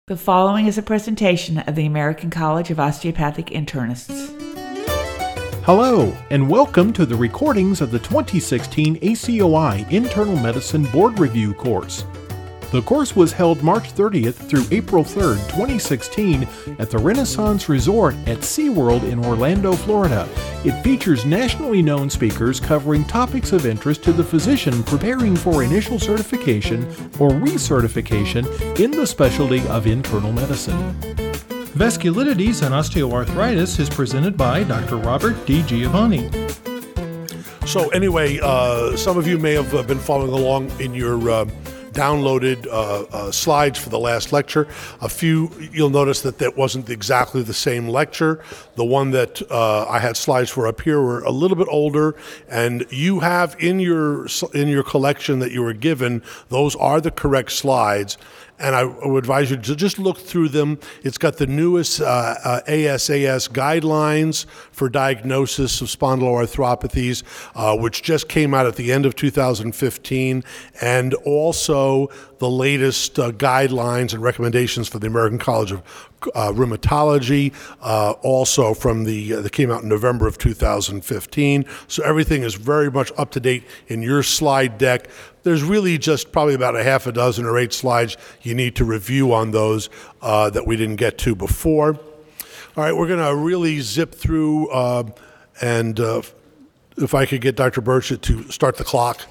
The following is a presentation of the American College of Osteopathic Internists. Hello, and welcome to the recordings of the 2016 ACOI Internal Medicine Board Review course. The course was held March 30th through April 3rd, 2016 at the Renaissance Resort at SeaWorld in Orlando, Florida. It features nationally known speakers covering topics of interest to the physician preparing for initial certification or recertification in the specialty of internal medicine. Vasculitides and Osteoarthritis is presented by Dr. Robert D. Giovanni. So anyway, some of you may have been following along in your downloaded slides for the last lecture. A few, you'll notice that wasn't exactly the same lecture. The one that I had slides for up here were a little bit older, and you have in your collection that you were given, those are the correct slides. And I would advise you to just look through them. It's got the newest ASAS guidelines for diagnosis of spondyloarthropathies, which just came out at the end of 2015, and also the latest guidelines and recommendations for the American College of Rheumatology, also from that came out in November of 2015. So everything is very much up to date in your slide deck. There's really just probably about a half a dozen or 8 slides you need to review on those that we didn't get to before. All right, we're going to really zip through, and if I could get Dr. Burchett to start the clock.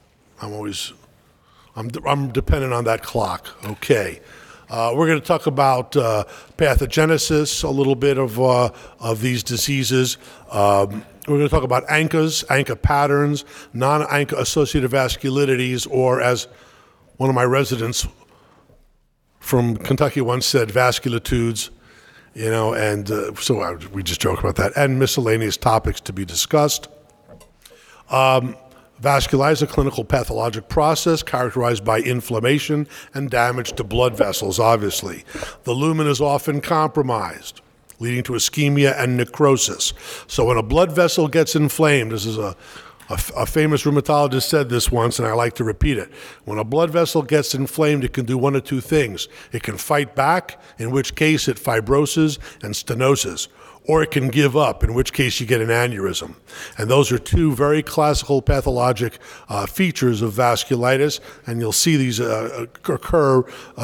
I'm dependent on that clock. Okay. We're going to talk about pathogenesis, a little bit of these diseases. We're going to talk about ANCA patterns, non-ANCA associated vasculitides, or as one of my residents from Kentucky once said, vasculitudes, and so we just joke about that, and miscellaneous topics to be discussed. Vasculitis is a clinical pathologic process characterized by inflammation and damage to blood vessels, obviously. The lumen is often compromised, leading to ischemia and necrosis. So when a blood vessel gets inflamed, this is a famous rheumatologist said this once, and I like to repeat it. When a blood vessel gets inflamed, it can do one of two things. It can fight back, in which case it fibroses and stenoses, or it can give up, in which case you get an aneurysm. And those are two very classical pathologic features of vasculitis, and you'll see these recur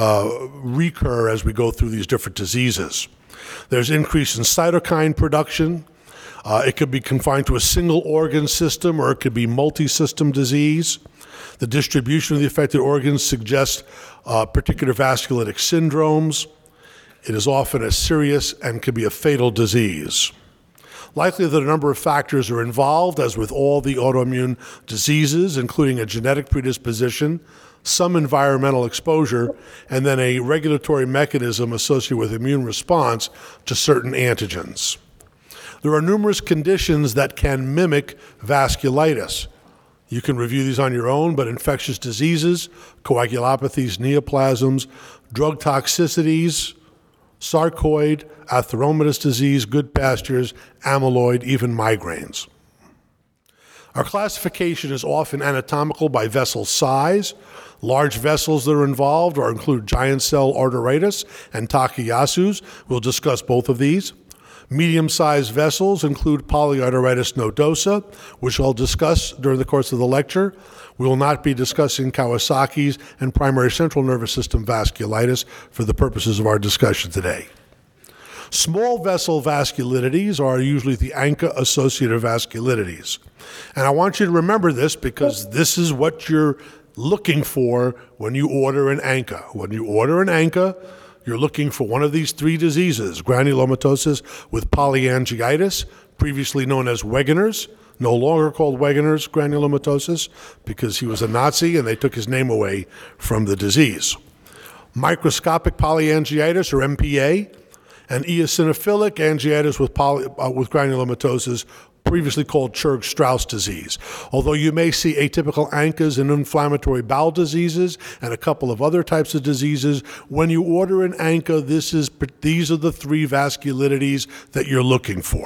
as we go through these different diseases. There's increase in cytokine production. It could be confined to a single organ system, or it could be multi-system disease. The distribution of the affected organs suggests particular vasculitic syndromes. It is often a serious and can be a fatal disease. Likely that a number of factors are involved, as with all the autoimmune diseases, including a genetic predisposition, some environmental exposure, and then a regulatory mechanism associated with immune response to certain antigens. There are numerous conditions that can mimic vasculitis. You can review these on your own, but infectious diseases, coagulopathies, neoplasms, drug toxicities, sarcoid, atheromatous disease, good pastures, amyloid, even migraines. Our classification is often anatomical by vessel size. Large vessels that are involved include giant cell arteritis and Takayasu's. We'll discuss both of these. Medium-sized vessels include polyarteritis nodosa, which I'll discuss during the course of the lecture. We will not be discussing Kawasaki's and primary central nervous system vasculitis for the purposes of our discussion today. Small vessel vasculitides are usually the ANCA-associated vasculitides. And I want you to remember this because this is what you're looking for when you order an ANCA. When you order an ANCA, you're looking for one of these 3 diseases: granulomatosis with polyangiitis, previously known as Wegener's, no longer called Wegener's granulomatosis because he was a Nazi and they took his name away from the disease. Microscopic polyangiitis, or MPA, and eosinophilic angiitis with granulomatosis, previously called Churg-Strauss disease. Although you may see atypical ANCAs in inflammatory bowel diseases and a couple of other types of diseases, when you order an ANCA, these are the 3 vasculitides that you're looking for.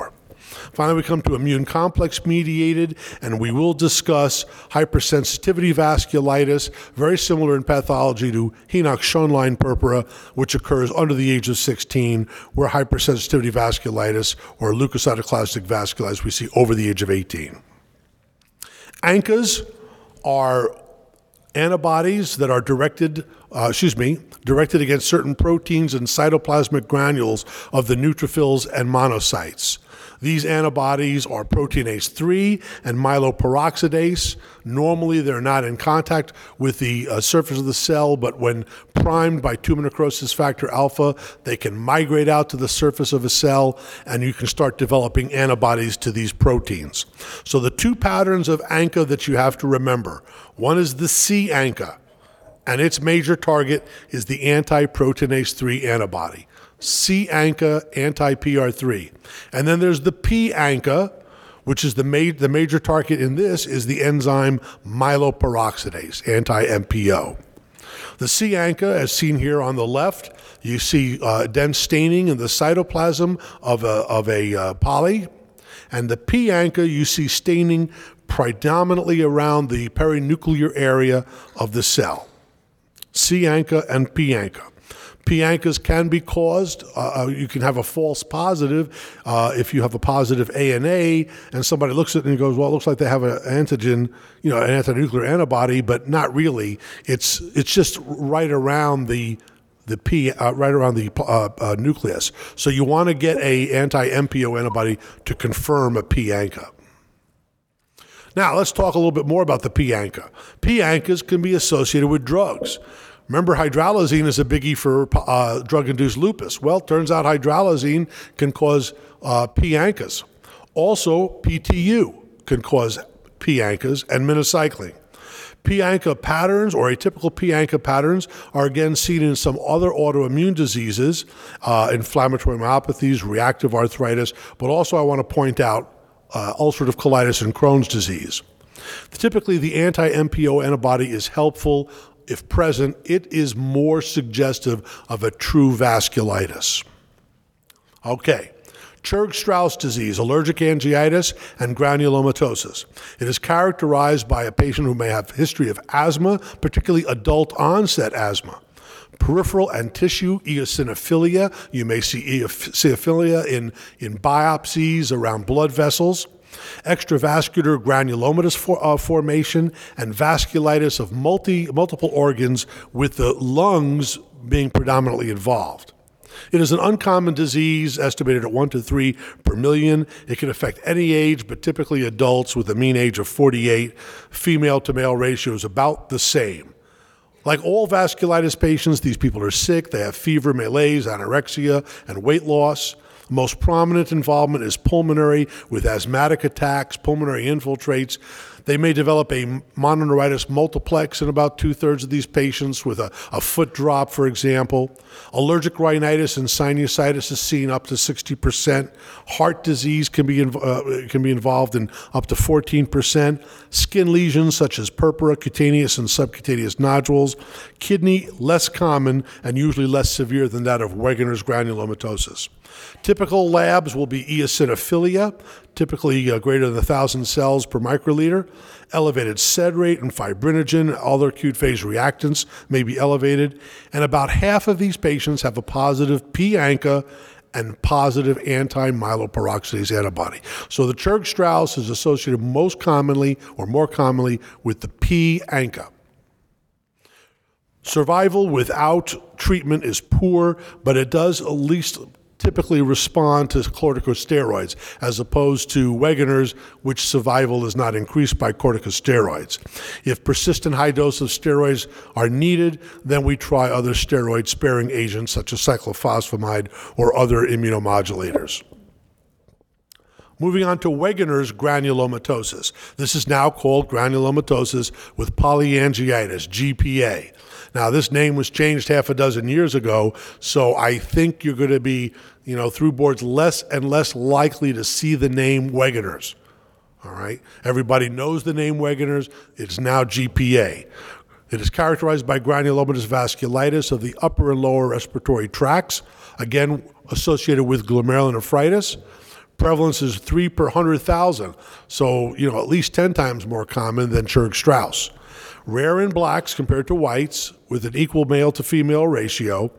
Finally, we come to immune complex mediated, and we will discuss hypersensitivity vasculitis, very similar in pathology to Henoch-Schönlein purpura, which occurs under the age of 16, where hypersensitivity vasculitis or leukocytoclastic vasculitis we see over the age of 18. ANCAs are antibodies that are directed against certain proteins and cytoplasmic granules of the neutrophils and monocytes. These antibodies are proteinase 3 and myeloperoxidase. Normally, they're not in contact with the surface of the cell, but when primed by tumor necrosis factor alpha, they can migrate out to the surface of a cell, and you can start developing antibodies to these proteins. So the two patterns of ANCA that you have to remember, one is the C ANCA, and its major target is the anti-proteinase 3 antibody. C ANCA, anti-PR3. And then there's the P ANCA, which is the major target in this is the enzyme myeloperoxidase, anti-MPO. The C ANCA, as seen here on the left, you see dense staining in the cytoplasm of a poly. And the P ANCA, you see staining predominantly around the perinuclear area of the cell. C ANCA and P ANCA. P ANCAs can be caused. You can have a false positive if you have a positive ANA, and somebody looks at it and goes, "Well, it looks like they have an antigen, an antinuclear antibody," but not really. It's just right around the nucleus. So you want to get a anti-MPO antibody to confirm a P ANCA. Now let's talk a little bit more about the P ANCA. P ANCAs can be associated with drugs. Remember, hydralazine is a biggie for drug-induced lupus. Well, it turns out hydralazine can cause P ANCAs. Also, PTU can cause P ANCAs and minocycline. P ANCA patterns or atypical P ANCA patterns are again seen in some other autoimmune diseases, inflammatory myopathies, reactive arthritis, but also I want to point out ulcerative colitis and Crohn's disease. Typically, the anti-MPO antibody is helpful. If present, it is more suggestive of a true vasculitis. Okay, Churg-Strauss disease, allergic angiitis, and granulomatosis. It is characterized by a patient who may have a history of asthma, particularly adult onset asthma. Peripheral and tissue eosinophilia. You may see eosinophilia in biopsies around blood vessels. Extravascular granulomatous formation and vasculitis of multiple organs, with the lungs being predominantly involved. It is an uncommon disease, estimated at 1 to 3 per million. It can affect any age, but typically adults with a mean age of 48. Female to male ratio is about the same. Like all vasculitis patients, these people are sick. They have fever, malaise, anorexia, and weight loss. Most prominent involvement is pulmonary, with asthmatic attacks, pulmonary infiltrates. They may develop a mononeuritis multiplex in about 2/3 of these patients, with a foot drop, for example. Allergic rhinitis and sinusitis is seen up to 60%. Heart disease can be involved in up to 14%. Skin lesions such as purpura, cutaneous and subcutaneous nodules. Kidney, less common and usually less severe than that of Wegener's granulomatosis. Typical labs will be eosinophilia, typically greater than 1,000 cells per microliter. Elevated sed rate and fibrinogen, other acute phase reactants may be elevated. And about half of these patients have a positive P ANCA and positive anti-myeloperoxidase antibody. So the Churg-Strauss is associated most commonly or more commonly with the P ANCA. Survival without treatment is poor, but it does at least typically respond to corticosteroids, as opposed to Wegener's, which survival is not increased by corticosteroids. If persistent high doses of steroids are needed, then we try other steroid-sparing agents such as cyclophosphamide or other immunomodulators. Moving on to Wegener's granulomatosis. This is now called granulomatosis with polyangiitis, GPA. Now, this name was changed half a dozen years ago, so I think you're going to be, through boards, less and less likely to see the name Wegener's. All right? Everybody knows the name Wegener's. It's now GPA. It is characterized by granulomatous vasculitis of the upper and lower respiratory tracts, again associated with glomerulonephritis. Prevalence is 3 per 100,000, so at least 10 times more common than Churg-Strauss. Rare in blacks compared to whites, with an equal male to female ratio.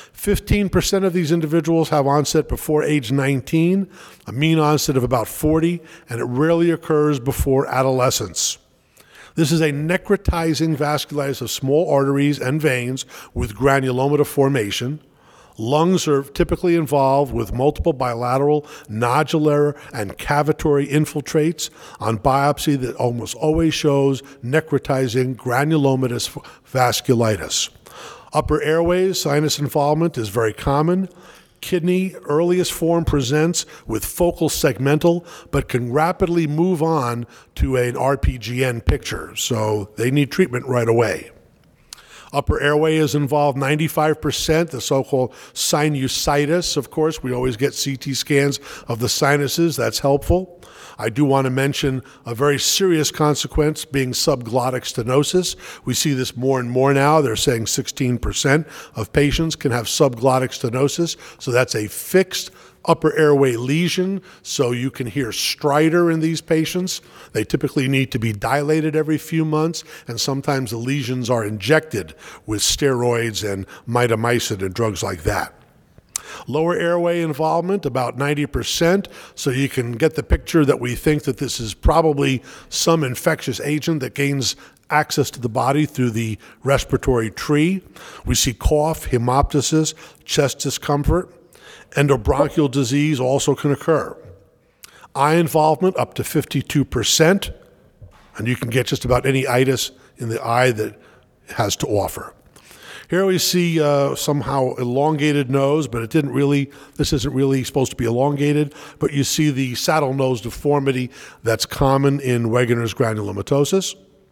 15% of these individuals have onset before age 19, a mean onset of about 40, and it rarely occurs before adolescence. This is a necrotizing vasculitis of small arteries and veins with granulomata formation. Lungs are typically involved with multiple bilateral, nodular, and cavitary infiltrates. On biopsy, that almost always shows necrotizing granulomatous vasculitis. Upper airways, sinus involvement is very common. Kidney, earliest form, presents with focal segmental, but can rapidly move on to an RPGN picture, so they need treatment right away. Upper airway is involved 95%, the so-called sinusitis. Of course, we always get CT scans of the sinuses. That's helpful. I do want to mention a very serious consequence being subglottic stenosis. We see this more and more now. They're saying 16% of patients can have subglottic stenosis. So that's a fixed upper airway lesion, so you can hear stridor in these patients. They typically need to be dilated every few months, and sometimes the lesions are injected with steroids and mitomycin and drugs like that. Lower airway involvement, about 90%, so you can get the picture that we think that this is probably some infectious agent that gains access to the body through the respiratory tree. We see cough, hemoptysis, chest discomfort. Endobronchial disease also can occur. Eye involvement up to 52%, and you can get just about any itis in the eye that has to offer. Here we see somehow elongated nose, but this isn't really supposed to be elongated, but you see the saddle nose deformity that's common in Wegener's granulomatosis.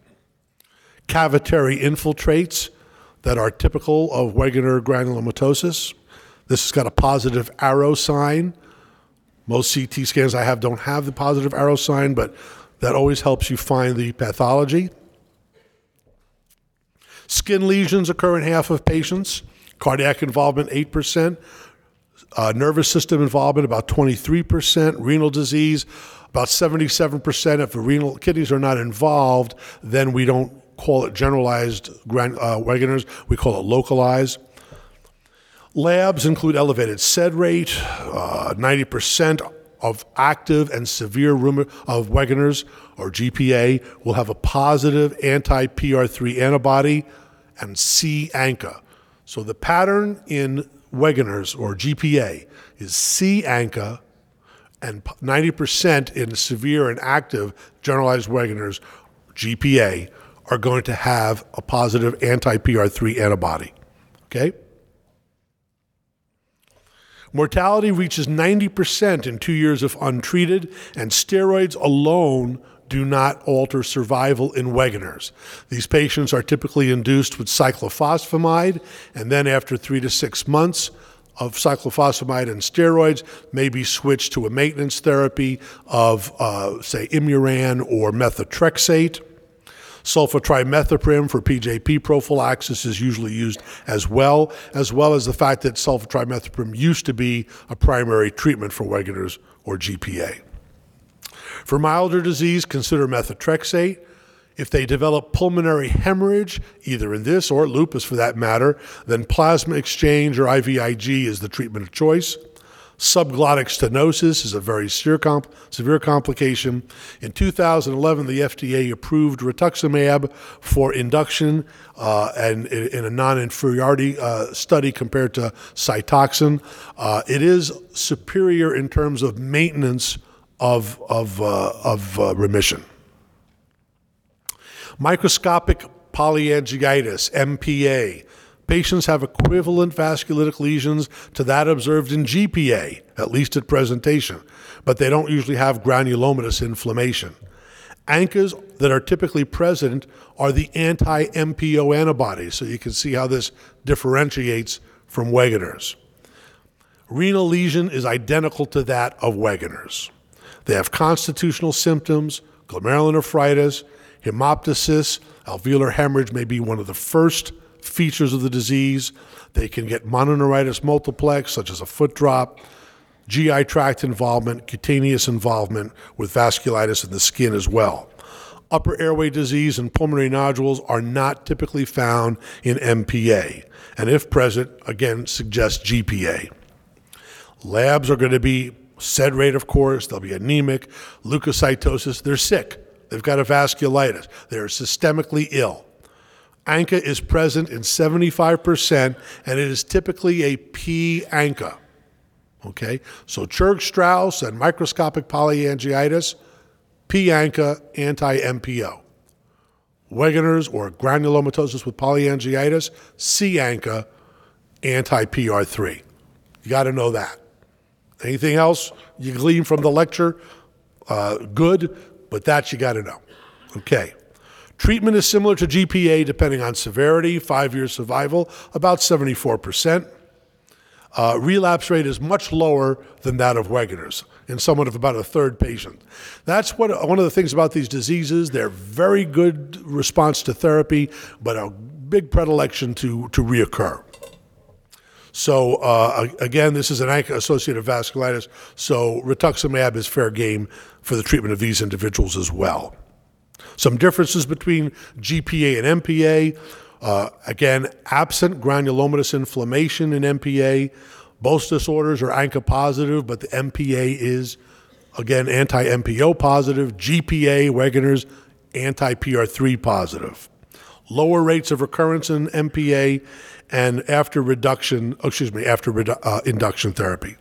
Cavitary infiltrates that are typical of Wegener granulomatosis. This has got a positive arrow sign. Most CT scans I have don't have the positive arrow sign, but that always helps you find the pathology. Skin lesions occur in half of patients. Cardiac involvement, 8%. Nervous system involvement, about 23%. Renal disease, about 77%. If the renal kidneys are not involved, then we don't call it generalized Wegener's. We call it localized. Labs include elevated SED rate, 90% of active and severe of Wegener's or GPA will have a positive anti-PR3 antibody and C-ANCA. So the pattern in Wegener's or GPA is C-ANCA, and 90% in severe and active generalized Wegener's GPA are going to have a positive anti-PR3 antibody. Okay? Mortality reaches 90% in 2 years if untreated, and steroids alone do not alter survival in Wegener's. These patients are typically induced with cyclophosphamide, and then after 3 to 6 months of cyclophosphamide and steroids, may be switched to a maintenance therapy of, say, Imuran or methotrexate. Sulfatrimethoprim for PJP prophylaxis is usually used as well as the fact that sulfatrimethoprim used to be a primary treatment for Wegener's or GPA. For milder disease, consider methotrexate. If they develop pulmonary hemorrhage, either in this or lupus for that matter, then plasma exchange or IVIG is the treatment of choice. Subglottic stenosis is a very severe complication. In 2011, the FDA approved rituximab for induction and in a non-inferiority study compared to Cytoxan. It is superior in terms of maintenance of remission. Microscopic polyangiitis, MPA. Patients have equivalent vasculitic lesions to that observed in GPA, at least at presentation, but they don't usually have granulomatous inflammation. ANCAs that are typically present are the anti-MPO antibodies, so you can see how this differentiates from Wegener's. Renal lesion is identical to that of Wegener's. They have constitutional symptoms, glomerulonephritis, hemoptysis, alveolar hemorrhage may be one of the first features of the disease. They can get mononeuritis multiplex, such as a foot drop. GI tract involvement, cutaneous involvement with vasculitis in the skin as well. Upper airway disease and pulmonary nodules are not typically found in MPA, and if present, again, suggest GPA. Labs are going to be sed rate, of course. They'll be anemic, leukocytosis. They're sick. They've got a vasculitis. They're systemically ill. ANCA is present in 75%, and it is typically a P-ANCA. Okay, so Churg-Strauss and microscopic polyangiitis, P-ANCA, anti-MPO. Wegener's or granulomatosis with polyangiitis, C-ANCA, anti-PR3. You got to know that. Anything else you glean from the lecture, good, but that you got to know. Okay. Treatment is similar to GPA depending on severity, 5-year survival, about 74%. Relapse rate is much lower than that of Wegener's, in someone of about a third patient. That's one of the things about these diseases. They're very good response to therapy, but a big predilection to reoccur. So again, this is an ANCA-associated vasculitis, so rituximab is fair game for the treatment of these individuals as well. Some differences between GPA and MPA. Again, absent granulomatous inflammation in MPA. Both disorders are ANCA positive, but the MPA is, again, anti-MPO positive. GPA, Wegener's, anti-PR3 positive. Lower rates of recurrence in MPA and after induction therapy.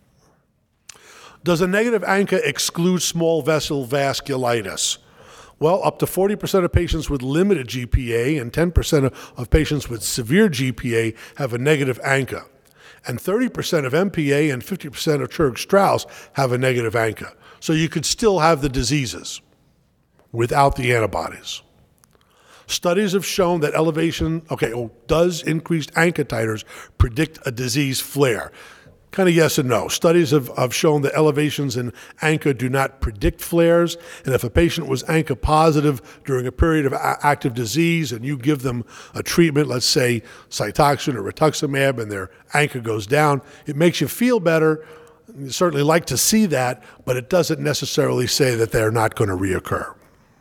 Does a negative ANCA exclude small vessel vasculitis? Well, up to 40% of patients with limited GPA and 10% of patients with severe GPA have a negative ANCA. And 30% of MPA and 50% of Churg-Strauss have a negative ANCA. So you could still have the diseases without the antibodies. Studies have shown that does increased ANCA titers predict a disease flare? Kind of yes and no. Studies have shown that elevations in ANCA do not predict flares, and if a patient was ANCA positive during a period of active disease and you give them a treatment, let's say Cytoxan or rituximab, and their ANCA goes down, it makes you feel better. You certainly like to see that, but it doesn't necessarily say that they're not going to reoccur.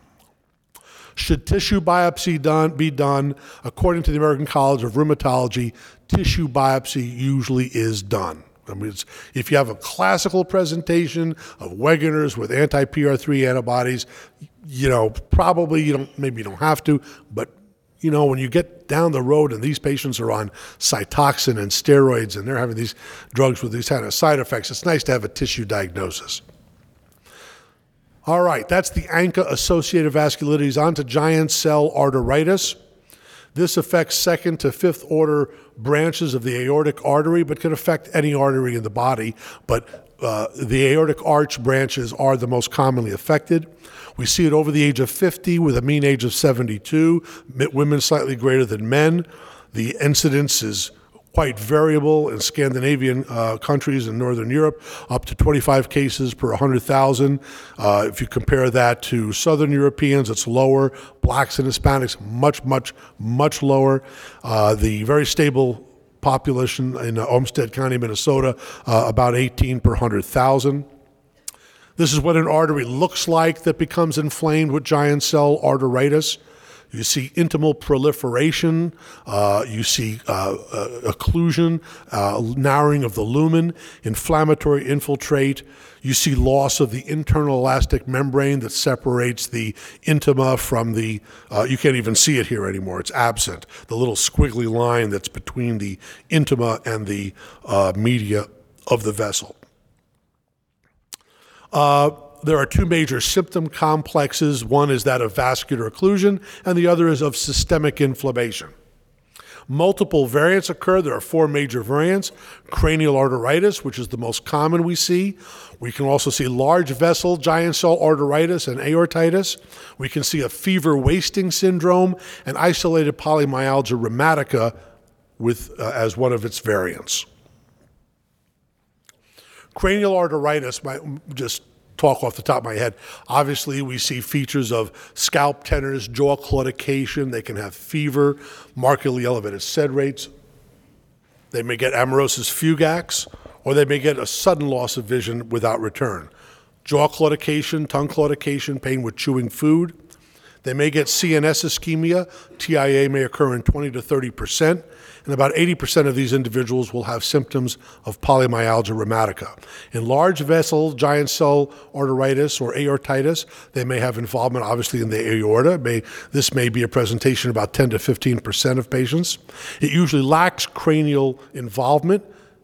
Should tissue biopsy be done? According to the American College of Rheumatology, tissue biopsy usually is done. I mean, if you have a classical presentation of Wegener's with anti-PR3 antibodies, probably you don't have to, but when you get down the road and these patients are on Cytoxan and steroids and they're having these drugs with these kind of side effects, it's nice to have a tissue diagnosis. All right, that's the ANCA-associated vasculitis. On to giant cell arteritis. This affects second to fifth order branches of the aortic artery, but can affect any artery in the body. But the aortic arch branches are the most commonly affected. We see it over the age of 50 with a mean age of 72, women slightly greater than men. The incidence is quite variable in Scandinavian countries and Northern Europe, up to 25 cases per 100,000. If you compare that to Southern Europeans, it's lower. Blacks and Hispanics, much, much, much lower. The very stable population in Olmsted County, Minnesota, about 18 per 100,000. This is what an artery looks like that becomes inflamed with giant cell arteritis. You see intimal proliferation, you see occlusion, narrowing of the lumen, inflammatory infiltrate. You see loss of the internal elastic membrane that separates the intima from the, you can't even see it here anymore, it's absent. The little squiggly line that's between the intima and the media of the vessel. There are two major symptom complexes. One is that of vascular occlusion, and the other is of systemic inflammation. Multiple variants occur. There are 4 major variants. Cranial arteritis, which is the most common we see. We can also see large vessel giant cell arteritis and aortitis. We can see a fever wasting syndrome and isolated polymyalgia rheumatica as one of its variants. Cranial arteritis, just talk off the top of my head. Obviously, we see features of scalp tenderness, jaw claudication. They can have fever, markedly elevated sed rates. They may get amaurosis fugax or they may get a sudden loss of vision without return. Jaw claudication, tongue claudication, pain with chewing food. They may get CNS ischemia. TIA may occur in 20 to 30%, and about 80% of these individuals will have symptoms of polymyalgia rheumatica. In large vessel giant cell arteritis or aortitis, they may have involvement obviously in the aorta. This may be a presentation about 10 to 15% of patients. It usually lacks cranial involvement.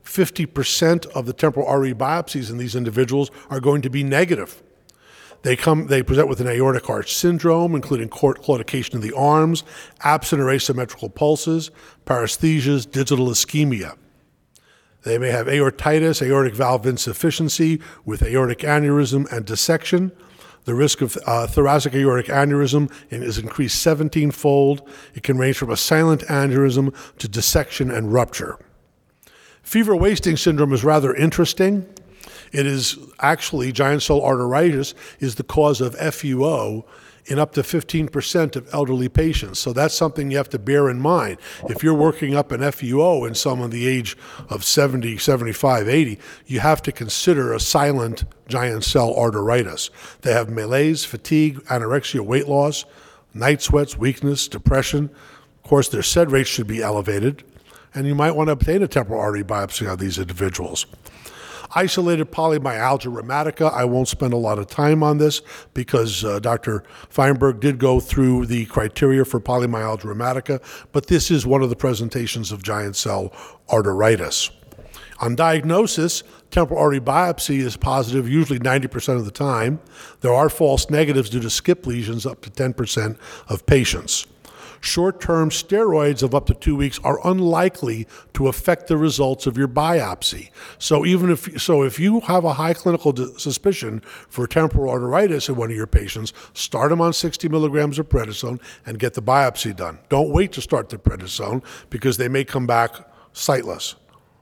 50% of the temporal artery biopsies in these individuals are going to be negative. They present with an aortic arch syndrome, including claudication of the arms, absent or asymmetrical pulses, paresthesias, digital ischemia. They may have aortitis, aortic valve insufficiency with aortic aneurysm and dissection. The risk of thoracic aortic aneurysm is increased 17-fold. It can range from a silent aneurysm to dissection and rupture. Fever wasting syndrome is rather interesting. It is actually, giant cell arteritis is the cause of FUO in up to 15% of elderly patients. So that's something you have to bear in mind. If you're working up an FUO in someone the age of 70, 75, 80, you have to consider a silent giant cell arteritis. They have malaise, fatigue, anorexia, weight loss, night sweats, weakness, depression. Of course, their SED rates should be elevated, and you might want to obtain a temporal artery biopsy on these individuals. Isolated polymyalgia rheumatica, I won't spend a lot of time on this because Dr. Feinberg did go through the criteria for polymyalgia rheumatica, but this is one of the presentations of giant cell arteritis. On diagnosis, temporal artery biopsy is positive usually 90% of the time. There are false negatives due to skip lesions up to 10% of patients. Short-term steroids of up to 2 weeks are unlikely to affect the results of your biopsy. So if you have a high clinical suspicion for temporal arteritis in one of your patients, start them on 60 milligrams of prednisone and get the biopsy done. Don't wait to start the prednisone because they may come back sightless.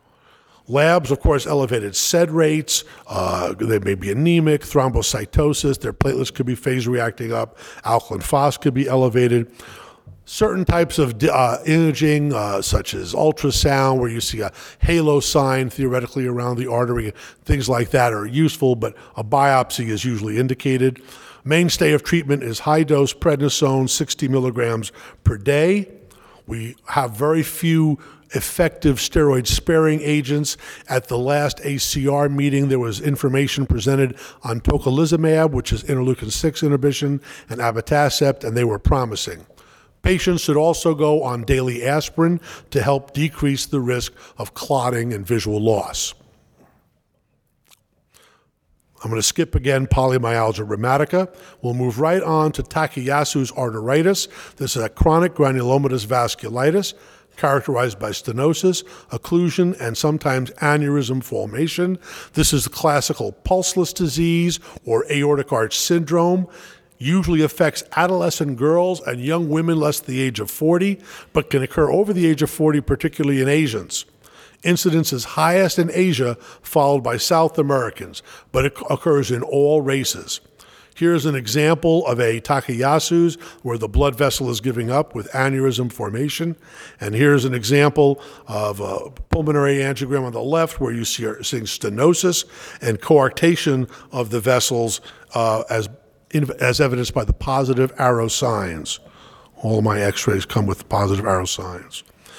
Labs, of course, elevated SED rates, they may be anemic, thrombocytosis, their platelets could be phase reacting up, alkaline phos could be elevated. Certain types of imaging, such as ultrasound, where you see a halo sign theoretically around the artery, things like that are useful, but a biopsy is usually indicated. Mainstay of treatment is high-dose prednisone, 60 milligrams per day. We have very few effective steroid-sparing agents. At the last ACR meeting, there was information presented on tocilizumab, which is interleukin-6 inhibition, and abatacept, and they were promising. Patients should also go on daily aspirin to help decrease the risk of clotting and visual loss. I'm going to skip again polymyalgia rheumatica. We'll move right on to Takayasu's arteritis. This is a chronic granulomatous vasculitis characterized by stenosis, occlusion, and sometimes aneurysm formation. This is the classical pulseless disease or aortic arch syndrome. Usually affects adolescent girls and young women less than the age of 40, but can occur over the age of 40, particularly in Asians. Incidence is highest in Asia, followed by South Americans, but it occurs in all races. Here's an example of a Takayasu's where the blood vessel is giving up with aneurysm formation. And here's an example of a pulmonary angiogram on the left where you see stenosis and coarctation of the vessels as evidenced by the positive arrow signs. All of my x-rays come with positive arrow signs.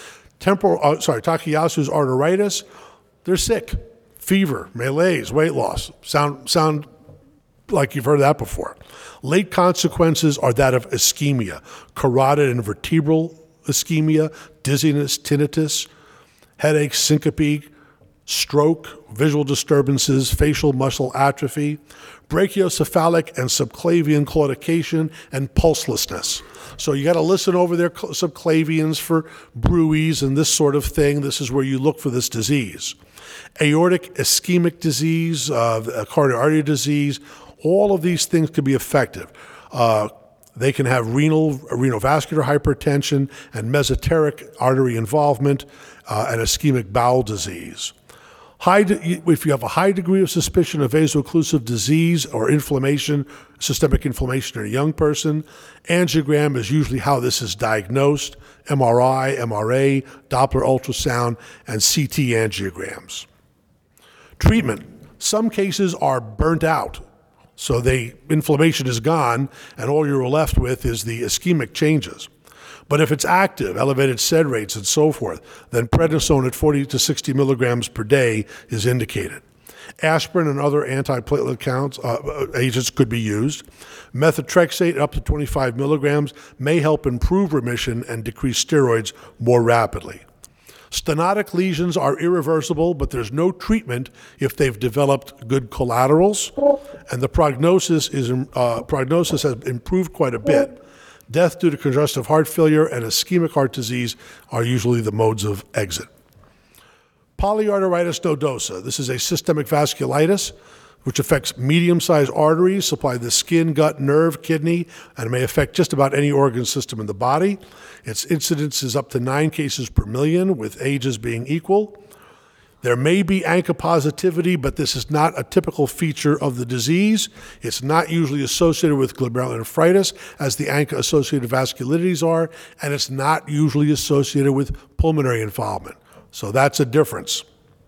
Takayasu's arteritis, they're sick. Fever, malaise, weight loss. Sound like you've heard that before. Late consequences are that of ischemia, carotid and vertebral ischemia, dizziness, tinnitus, headache, syncope, stroke, visual disturbances, facial muscle atrophy, brachiocephalic and subclavian claudication, and pulselessness. So you got to listen over their subclavians for bruits and this sort of thing. This is where you look for this disease. Aortic ischemic disease, cardiac artery disease, all of these things can be effective. They can have renovascular hypertension and mesenteric artery involvement and ischemic bowel disease. If you have a high degree of suspicion of vaso-occlusive disease or inflammation, systemic inflammation in a young person, angiogram is usually how this is diagnosed, MRI, MRA, Doppler ultrasound, and CT angiograms. Treatment. Some cases are burnt out, so the inflammation is gone, and all you're left with is the ischemic changes. But if it's active, elevated SED rates and so forth, then prednisone at 40 to 60 milligrams per day is indicated. Aspirin and other antiplatelet agents could be used. Methotrexate up to 25 milligrams may help improve remission and decrease steroids more rapidly. Stenotic lesions are irreversible, but there's no treatment if they've developed good collaterals, and the prognosis has improved quite a bit. Death due to congestive heart failure and ischemic heart disease are usually the modes of exit. Polyarteritis nodosa. This is a systemic vasculitis which affects medium-sized arteries, supply the skin, gut, nerve, kidney, and may affect just about any organ system in the body. Its incidence is up to 9 cases per million, with ages being equal. There may be ANCA positivity, but this is not a typical feature of the disease. It's not usually associated with glomerulonephritis, as the ANCA-associated vasculitides are, and it's not usually associated with pulmonary involvement. So that's a difference.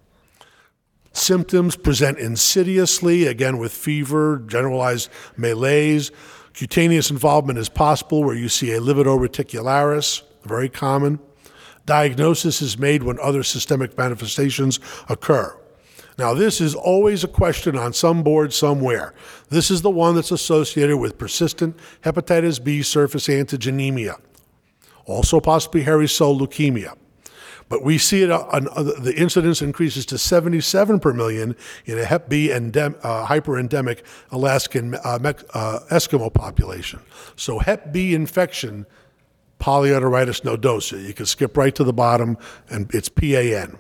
Symptoms present insidiously, again with fever, generalized malaise. Cutaneous involvement is possible, where you see a livedo reticularis, very common. Diagnosis is made when other systemic manifestations occur. Now, this is always a question on some board somewhere. This is the one that's associated with persistent hepatitis B surface antigenemia, also possibly hairy cell leukemia. But we see it the incidence increases to 77 per million in a Hep B hyperendemic Alaskan Eskimo population. So Hep B infection, polyarteritis nodosa. You can skip right to the bottom, and it's PAN.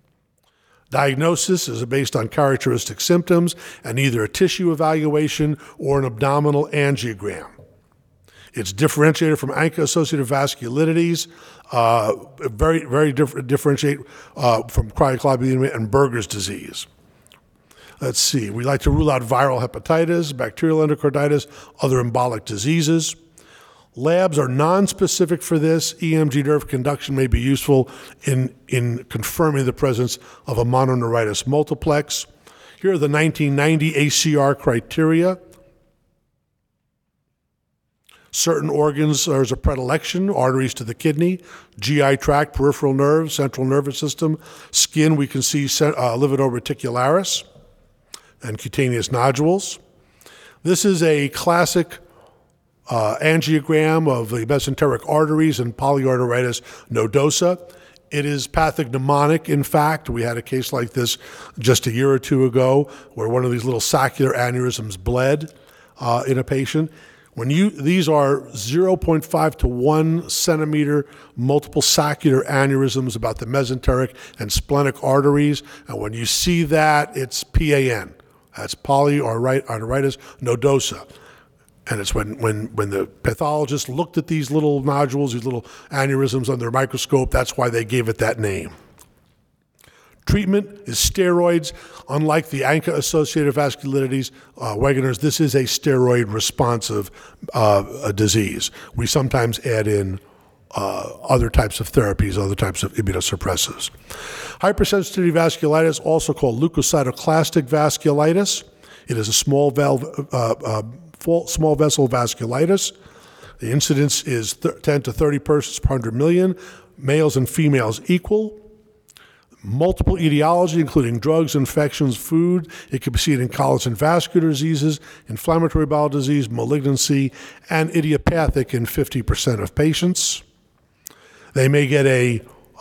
Diagnosis is based on characteristic symptoms and either a tissue evaluation or an abdominal angiogram. It's differentiated from ANCA-associated vasculitides, very differentiate from cryoglobulinemia and Berger's disease. Let's see. We like to rule out viral hepatitis, bacterial endocarditis, other embolic diseases. Labs are nonspecific for this. EMG nerve conduction may be useful in confirming the presence of a mononeuritis multiplex. Here are the 1990 ACR criteria. Certain organs are as a predilection: arteries to the kidney, GI tract, peripheral nerves, central nervous system. Skin, we can see livedo reticularis and cutaneous nodules. This is a classic angiogram of the mesenteric arteries and polyarteritis nodosa. It is pathognomonic, in fact. We had a case like this just a year or two ago where one of these little saccular aneurysms bled in a patient. These are 0.5 to 1 centimeter multiple saccular aneurysms about the mesenteric and splenic arteries, and when you see that, it's PAN. That's polyarteritis nodosa. And it's when the pathologist looked at these little nodules, these little aneurysms under a microscope, that's why they gave it that name. Treatment is steroids. Unlike the ANCA-associated vasculitides, Wegener's, this is a steroid-responsive disease. We sometimes add in other types of therapies, other types of immunosuppressives. Hypersensitivity vasculitis, also called leukocytoclastic vasculitis. It is a small vessel vasculitis. The incidence is 10 to 30 persons per 100 million, males and females equal. Multiple etiology, including drugs, infections, food. It can be seen in collagen vascular diseases, inflammatory bowel disease, malignancy, and idiopathic in 50% of patients. They may get a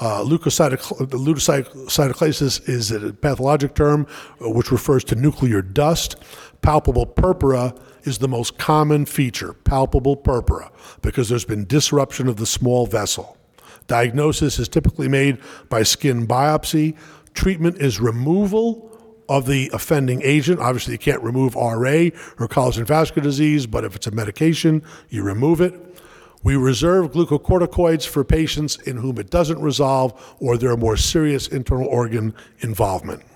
leukocytoclasis is a pathologic term which refers to nuclear dust. Palpable purpura is the most common feature, palpable purpura, because there's been disruption of the small vessel. Diagnosis is typically made by skin biopsy. Treatment is removal of the offending agent. Obviously, you can't remove RA or collagen vascular disease, but if it's a medication, you remove it. We reserve glucocorticoids for patients in whom it doesn't resolve or there are more serious internal organ involvement.